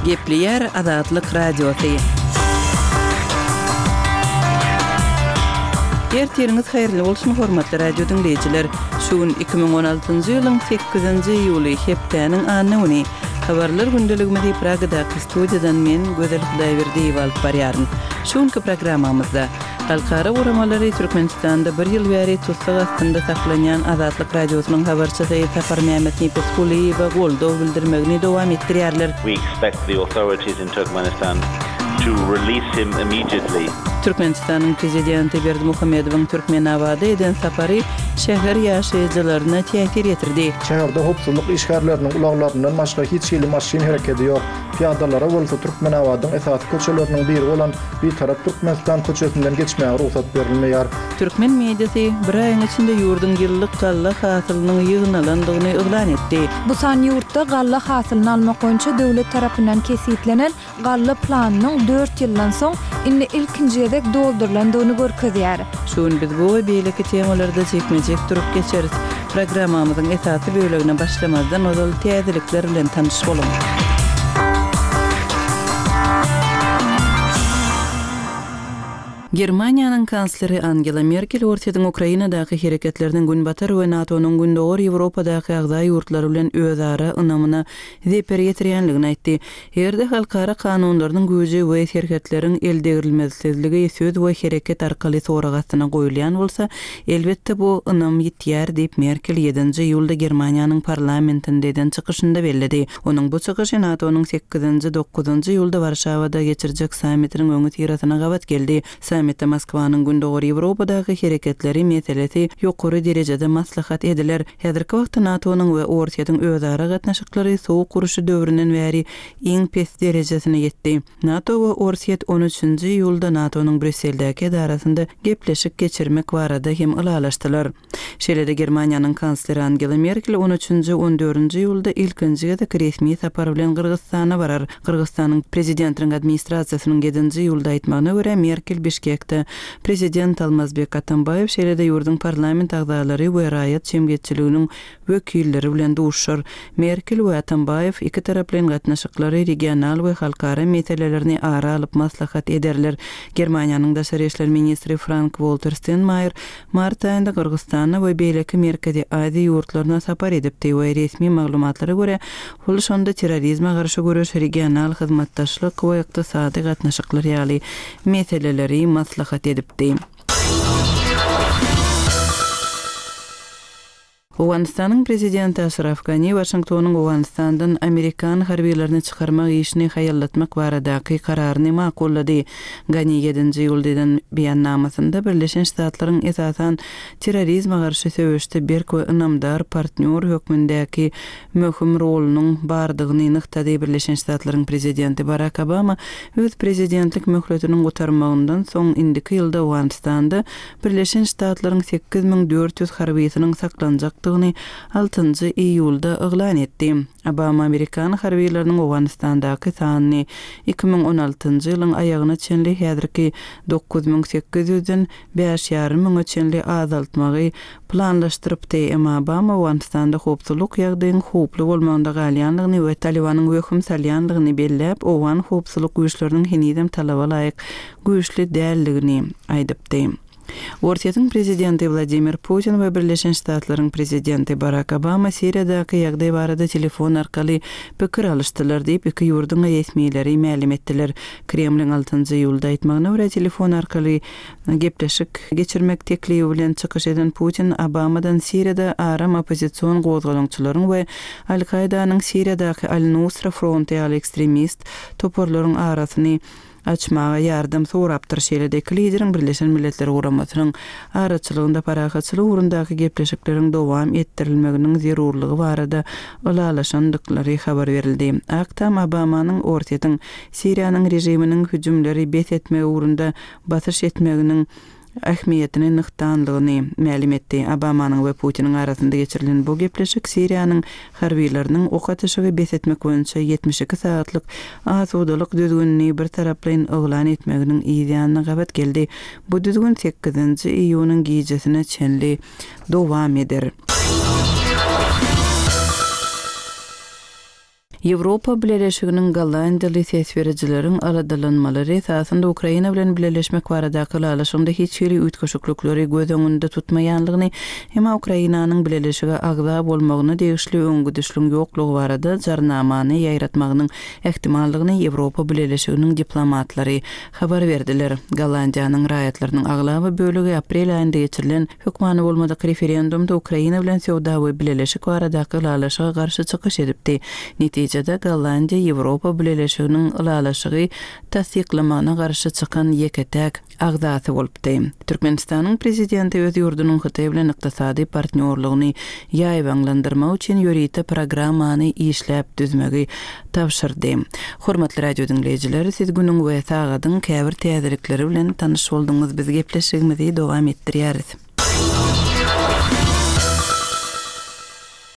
Gepleyer Azatlyk Radiosu. Ertiriniz hayırlı bolsun hormatly radio dinleyijiler. Şuun 2016-njy ýylyň 8-nji ýuly hepdeniň anyny habarlar gündeliginde Pragada studiýadan men Gözel Hudaýberdiýew alyp barýaryn. Şuňky programmamyzda halkara uramalary Türkmenistanda bir ýyl bäri tutsak astynda saklanýan Azatlyk radiosynyň habarçysy Safar Mehmet Nipeskuliýew goldaw bildirmegini dowam etdirýärler. We expect the authorities in Turkmenistan to release him immediately. Türkmenistanyň prezidenti Berdimuhammedowyň Türkmenawada eden sapary şäher ýaşaýjylaryna täsir etirdi. Şäherde hopsuzlyk işgärleriniň ulaglaryndan başga hiç ýyly maşyn hereketi ýok. Piýadalara bolsa Türkmenawadyň esasy köçeleriniň biri bolan bir tarap Türkmenistan köçesinden geçmäge ruhsat berilmeýär. Türkmen mediasy bir aýyň içinde ýurdun ýyllyk galla hasylynyň ýygnalandygyny eglan etdi. Bu san ýurtda galla hasylyny almak boýunça döwlet tarapyndan kesitlenen galla planynyň 4 ýyldan soň indi ilkinji doldurulandygyny görkezýär. Şuň biz bu beýleki temalarda çekmejek durup geçeriz. Programmamyzyň esasy bölegine başlamazdan ozal täzelikler bilen tanyş bolun. Germaniýanyň kansleri Angela Merkel ortadan Ukrainadaky hereketleriniň günbatar we NATO'nun gündogor Ýewropadaky agdaý ýurtlary bilen özara ynamyna zeper ýetirýänligini aýtdy. Herde halkara kanunlarynyň güýji we hereketleriň eldegirilmezligi söz we hereket arkaly soragatyna goýulýan bolsa, elbetde bu ynam ýetýär diýip Merkel 7-nji ýylda Germaniýanyň parlamentinde eden çykyşynda bellidi. Onuň bu çykyşy NATO'nun 8-nji 9-njy ýylda Warşawada geçirjek sammitiniň öňü tiratyna gabat geldi. Sammitde Moskwanyň gündogor Ýewropadaky hereketleri meselesi ýokary derejede maslahat ediler. Häzirki wagtda NATO'nun we Ortaýadyň özara gatnaşyklary soğuk guruşy döwründen bäri iň pes derejesine ýetdi. NATO we Ortaýat 13-nji ýylda NATO'nun Brüsseldäki edarasynda gepleşik geçirmek barada hem ılalaşdylar. Şeýle-de Germaniýanyň kansleri Angela Merkel 13-nji 14-nji ýylda ilkinji gezek resmi sapar bilen Kyrgyzstana barar. Kyrgyzstanyň prezidentiniň administrasiýasynyň 7-nji ýylda aýtmagyna görä Merkel Bişkekde prezident Almazbek Atambayew şeýle-de ýurdun parlament agdalary we raýat cemgyýetçiliginiň wekilleri bilen duşar. Merkel we Atambayew iki taraplyň gatnaşyklary regional we halkara meselelerini ara alyp maslahat ederler. Germaniýanyň daşary işler ministri Frank-Walter Steinmeier mart aýynda Kyrgyzstana we beýleki Merkezi Aziýa ýurtlaryna sapar edipdi we resmi maglumatlara görä ol şonda terrorizme garşy görüş, regional hyzmatdaşlyk we ykdysady gatnaşyklar ýaly meseleleri maslahat edipdi. Owganistanyň prezidenti Ashraf Ghani Washingtonyň Owganistandan Amerikan harbiýlerini çykarmak işini haýallatmak baradaky kararyny makullady. Ghani 7-nji ýyldan beýannamasynda Birleşen Ştatlaryň esasan terrorizme garşy söwüşde berk we ynamdar partner hökmündäki möhüm rolunyň bardygyny nyktady. Birleşen Ştatlaryň prezidenti Barack Obama öz prezidentlik möhletiniň gutarmagyndan soň indiki ýylda Owganistanda Birleşen Ştatlaryň 8400 harbiýetiniň saklanjak 6-njy iýulda eglan etdi. Obama Amerikan harbiýlerini Owganistandaky sanyny 2016-njy ýylyň aýagyna çenli häzirki 9800-den 5.5 çenli azaltmagy planlaşdyrypdy. Emma Obama Owganistanda hopsuzlyk ýagdaýynyň hoply bolmagynda galýanlygyny we Talibanyň hökm salýanlygyny belläp, Owan hopsuzlyk güýçleriniň hinidem talaba laýyk güýçli däldigini aýdypdy. Ortaýatyň prezidenti Vladimir Putin we Birleşen Ştatlaryň prezidenti Barack Obama Siriýadaky ýagdaý barada telefon arkaly pikir alışdylar diýip iki ýurdun resmiýetleri ma'lum etdiler. Kremliň 6-njy ýylda aýtmagyna görä telefon arkaly gepleşik geçirmek teklibi bilen çykyş eden Putin Obamadan Siriýada aram opozisiýon gozgalançylaryň we Al-Qaidanyň Siriýadaky Al-Nusra fronty ýaly ekstremist toporlaryň arasyny açmağa yardım sorapdyr. Şeýle-de lideriň Birleşen Milletler Guramasynyň araçylygynda parahatçylyk urundaky gepleşikleriň dowam etdirilmeginiň zerurlygy barada ulalaşandyklary habar berildi. Aktam Obamanyň Ortaýatyň Siriýanyň rejiminiň hüjümleri bet etmegi urunda batyş etmeginiň ähmiýetini nykdanlygyny ma'lum etdi. Obamanyň we Putiniň arasynda geçirilen bu gepleşik Siriýanyň harbiýleriniň ok atyşygy besetmek boýunça 72 saatlyk azudalyk düzgünni bir taraplayn eglan etmeginiň ýa-da gabat geldi. Bu düzgün 8-nji iýunyň gijesine çenli dowam eder. Ýewropa Birleşiginiň Gollandiýaly täsirçileriň aladalanmalary esasında Ukraina bilen birleşmek baradaky laşygynda hiç ýeri ütköşüklükleri göz öňünde tutmaýanlygyny hem Ukrainanyň birleşige agza bolmagyny degişli öňgüdüşlüň ýoklugy barada jarnamany ýaýratmagynyň ehtimallygyny Ýewropa Birleşiginiň diplomatlary habar berdiler. Gollandiýanyň raýatlarynyň aglaby bölegi aprel aýynda geçirilen hökmany bolmadyk referendumda Ukraina bilen sowda we birleşik baradaky laşyga garşy çykyş edipdi. Netijede Gollandiýa Ýewropa Birleşiginiň laşygy tasdiklamagyna garşy çykan ýeketek agzasy bolupdy. Türkmenistanyň prezidenti öz ýurdunyň Hytaý bilen ykdysady partnerligini ýaýbanlandyrmak üçin ýörite programmany işläp düzmegi tapşyrdy. Hormatly radio dinleýijiler, siz günüň we sagadyň käbir täzelikleri bilen tanyş boldyňyz. Biz gepleşigimizi dowam etdirýäris.